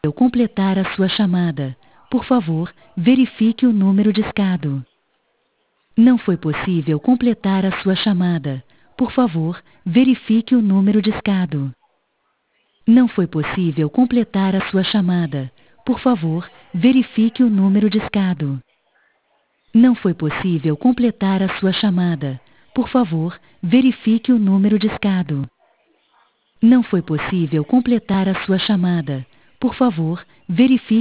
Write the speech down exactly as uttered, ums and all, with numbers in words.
completar a sua chamada. Por favor, verifique o número discado. Não foi possível completar a sua chamada. Por favor, verifique o número discado. Não foi possível completar a sua chamada. Por favor, verifique o número discado. Não foi possível completar a sua chamada. Por favor, verifique o número discado. Não foi possível completar a sua chamada. Por favor, verifique